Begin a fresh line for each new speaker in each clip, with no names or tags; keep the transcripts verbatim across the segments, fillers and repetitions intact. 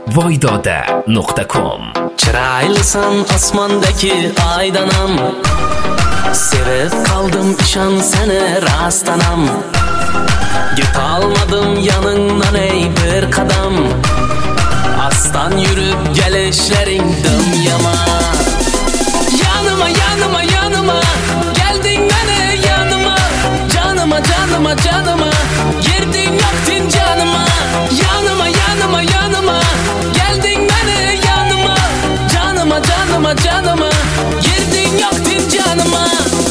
voydode nokta com.
Çıraylısan asmandaki aydanam, sevip kaldım işan seni rastanam. Git almadım yanından ey bir kadam, astan yürüp gelişlerin dım yama. Yanıma yanıma yanıma geldin beni yanıma, canıma canıma canıma girdin yaktın canıma. Yanıma yanıma yanıma geldin beni yanıma, canıma canıma canıma girdin yaktın canıma.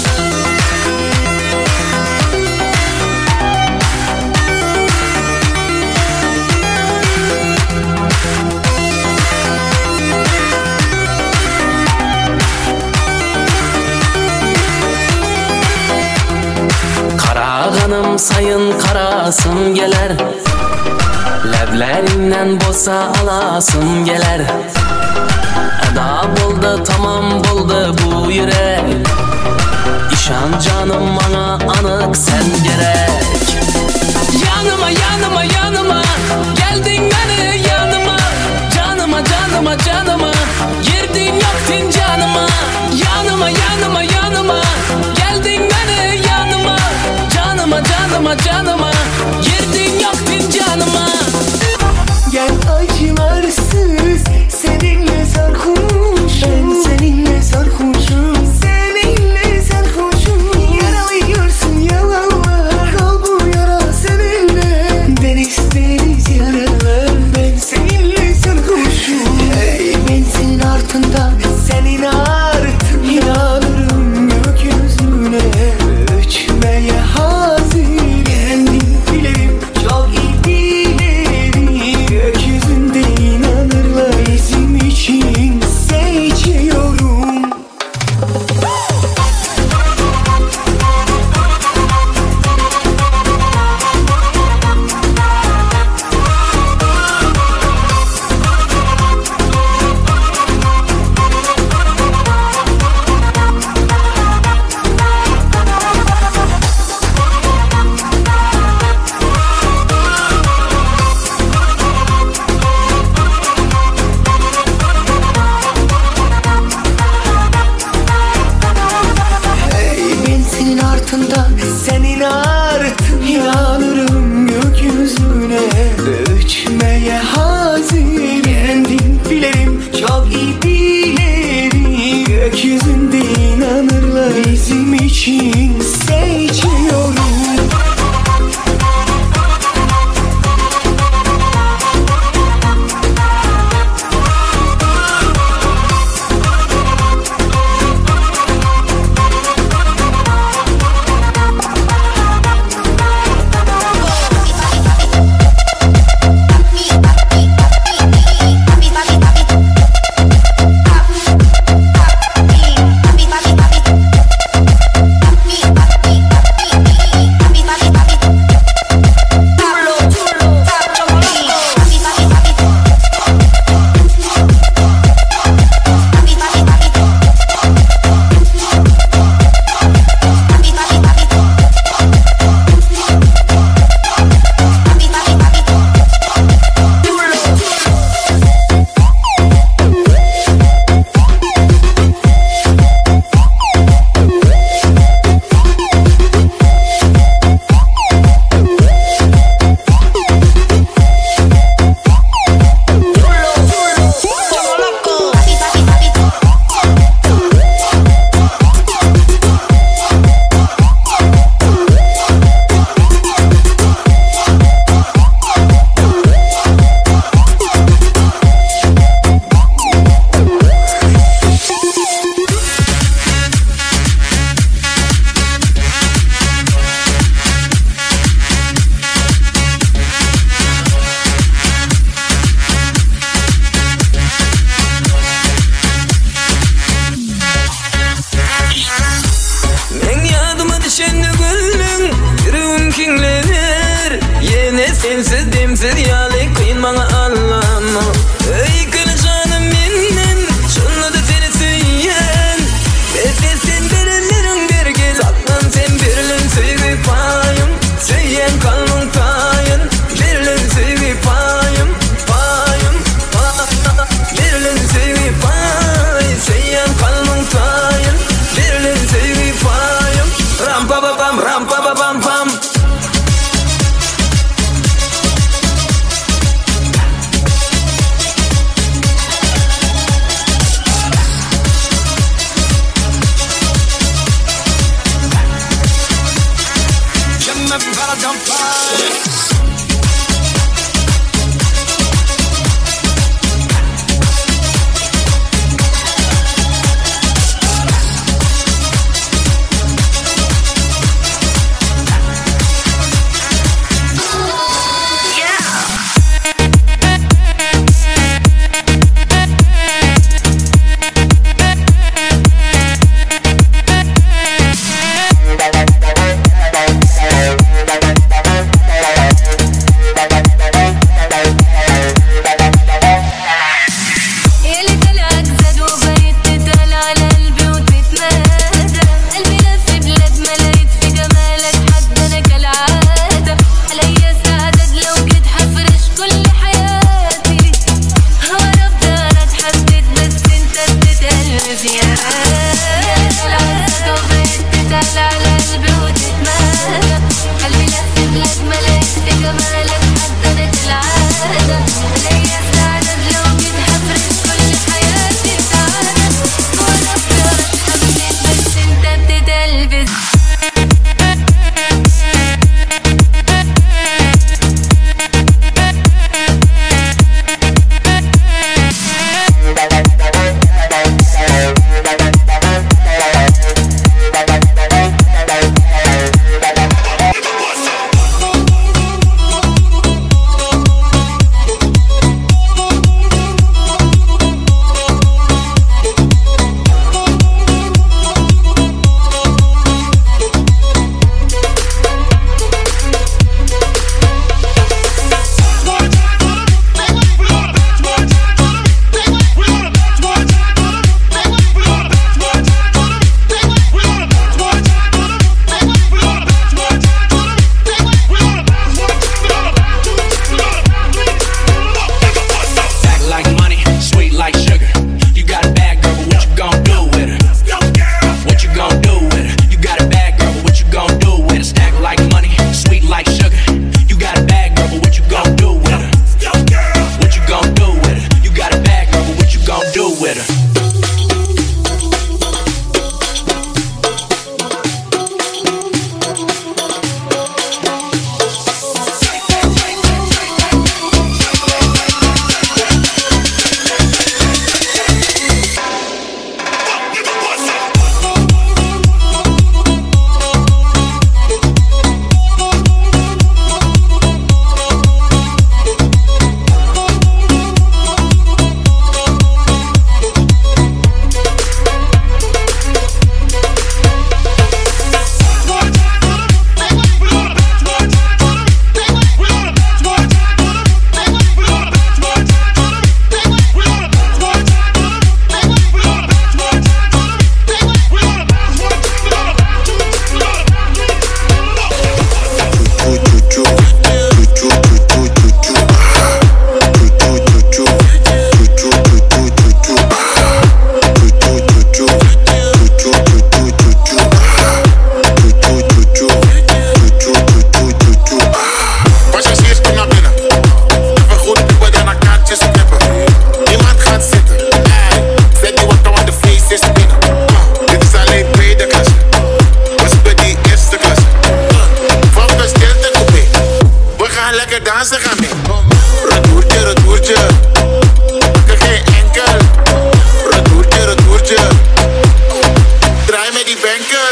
Karağanım sayın karasım geler, levlerinden bosa alasım geler. Eda buldu tamam buldu bu yürek, İşan canım bana anık sen gerek. Yanıma yanıma yanıma geldin beni yanıma, canıma canıma canıma girdin yaktın canıma. Yanıma yanıma yanıma geldin beni yanıma, canıma canıma canıma girdin yaktın canıma.
Gel acımarsız seninle sarhoşum, ben seninle sarhoşum, seninle sarhoşum. Yaralıyorsun yaralar, kal bu yara seninle. Ben isteriz yaralar, ben seninle sarhoşum. Hey, ben senin ardından, senin ardın yanarım gökyüzüne. Uçmaya hazır kendim bilirim, çok iyi bilirim. Gökyüzünde inanırlar bizim için seçiyorum. Senin ardın yanarım gökyüzüne. Uçmaya hazır kendim bilirim, çok iyi bilirim. Gökyüzünde inanırlar bizim için seçiyorum.
Me Retourtje, retourtje. Ik heb geen enkel. Retourtje, retourtje. Draai met die banker.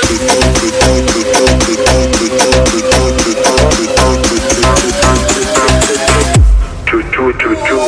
Choo choo choo choo.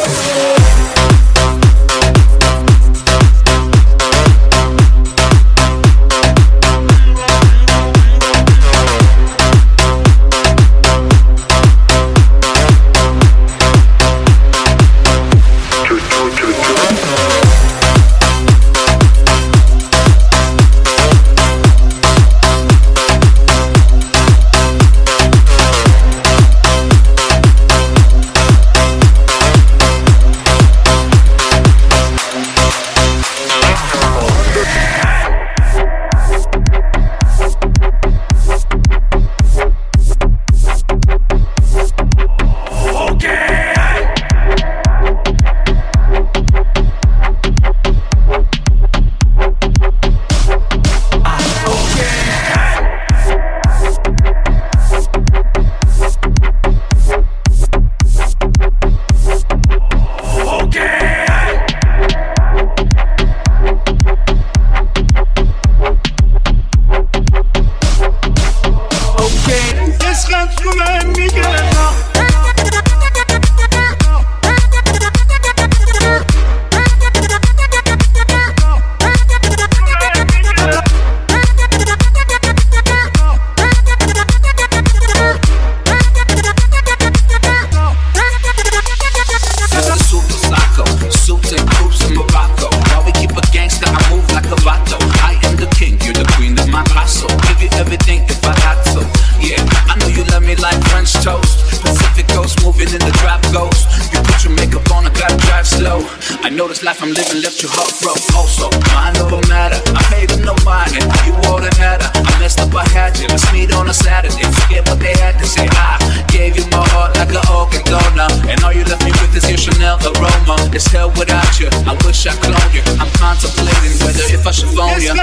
Life I'm living left you heart broke. Also, mind over matter. I paid them no mind, and you all that matter. I messed up, I had you. Let's meet on a Saturday. Forget what they had to say. I gave you my heart like an organ donor, and all you left me with is your Chanel aroma. It's hell without you. I wish I cloned you. I'm contemplating whether if I should phone you.